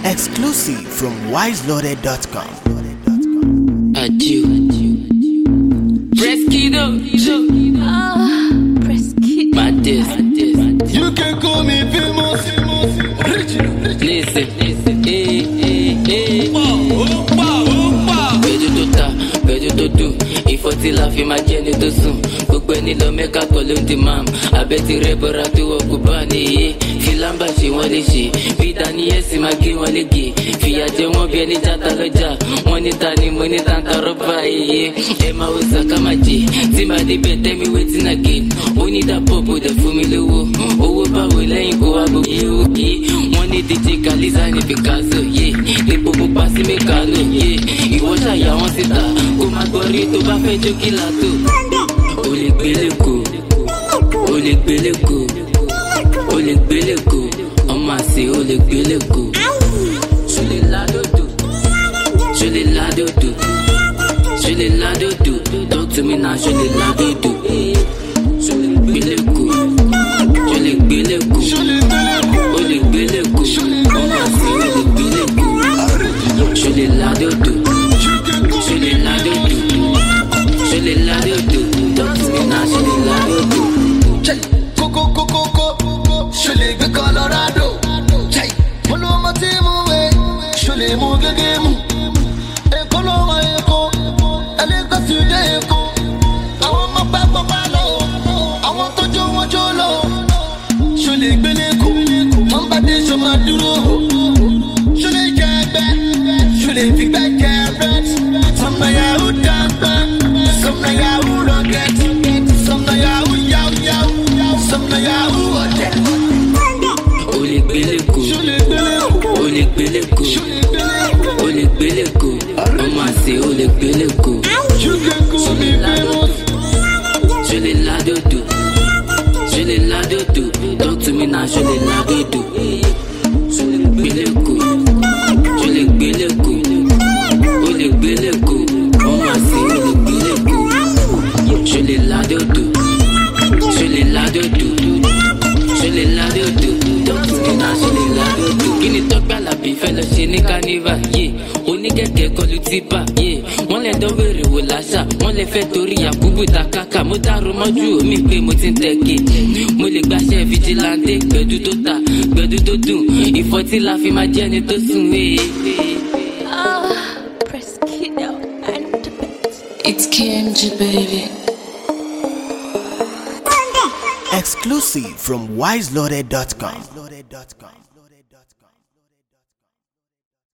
Exclusive from wiseloaded.com. Adieu. Preskido. You can call me famous. Listen. Bedu to Ifoti la fi ma jẹ ni tó sùn. Gbogbo ẹni lọ mẹ́ka kọ́ ló ń di mam. Abẹ́tí rẹ̀ bọ́ra tó wọ kó bá nìyé. Filamba ṣe wọ́n lè ṣe. Bí Daniel sì máa gé wọn lége. Fìyà jẹ wọ́n bí ẹni játa lọ́jà. Wọ́n ní ta ni mo ní tanta rọ́bà iye. Ẹ máa wo sàkámàjì. Tí màá débẹ̀ tell me wetin again. Ó ní dàpọ̀ bò dẹ̀ fún mi lówó. Owó báwo lẹ́yìn kó wá bò yé o yé. Wọ́n ní DJ Kaliza ní Picasso yé. Epo pupa sí Mekano yé. Ìwọ ṣàyà wọn síta. Kó má gbọ́ rí tó bá fẹ́ jó kí látò. O lè gbélé ko. O lè gbélé ko. O lè gbélé ko. Ọmọ àṣẹ o lè gbélé ko. Ṣọlẹ̀ ládòdò. Ṣọlẹ̀ ládòdò. Ṣọlẹ̀ ládòdò. Talk to me now, ṣọlẹ̀ ládòdò. Ṣọlẹ̀ gbélé ko. Ṣọlẹ̀ gbélé ko. O lè gbélé ko. Ọmọ àṣẹ o lè gbélé ko. Ṣọlẹ̀ ládòdò. Ṣọlẹ̀ ládòdò. Ṣọlẹ̀ ládòdò. Talk to me now, ṣọlẹ̀ ládòdò. Ṣọlẹ̀ gbé Colorado. Mo ló mọ tí mo wẹ̀. Ṣọlẹ̀ mú gẹ́gẹ́ mú. Èkó ló wọ Èkó. Ẹlẹ́gbẹ́ ti dé Èkó. Àwọn ọmọ pápá lọ. Àwọn tó jó wọn jó lọ. Ṣọlẹ̀ gbélé kó. Wọ́n bá dé ṣọ máa dúró. Ṣọlẹ̀ jẹ ẹgbẹ́. Ṣọlẹ̀ fi gbẹ́ jẹ rẹ̀. Sọmọ yahoo dàgbà. Sọmọ yahoo rocket. Sọmọ yahoo yáwó. Sọmọ yahoo ọ̀dẹ̀. O lè gbélé ko. O lè gbélé ko. O lè gbélé ko. Ọmọ àṣẹ o lè gbélé ko. Ṣọlẹ̀ ládòdò. Ṣọlẹ̀ ládòdò. Ṣọlẹ̀ ládòdò. Talk to me now, ṣọlẹ̀ ládòdò. Ṣọlẹ̀ gbélé ko. Ṣọlẹ̀ gbélé ko. O lè gbélé ko. Ọmọ àṣẹ o lè gbélé ko. Ṣọlẹ̀ ládòdò. Ṣọlẹ̀ ládòdò. Ṣọlẹ̀ ládòdò. Talk to me now, ṣọlẹ̀ ládòdò. Kí ni Tọ́pẹ́ Àlàbí fẹ́ lọ ṣe ní carnival? Oníkẹ̀kẹ́ kọlu tipa. Wọ́n lè dánwèrè wò láṣà. Wọ́n lè fẹ́ torí Yakubu Takaka. Mo dárò mọ́jú omi pé mo ti ń tẹ̀kẹ́. Mo lè gbaṣẹ́ vigilante. Gbẹ̀du tó ta, gbẹ̀du tó dùn. Ìfọ̀tí la fi máa jẹ́ ni tó sùn. It's KMG, baby. Exclusive from wiseloaded.com.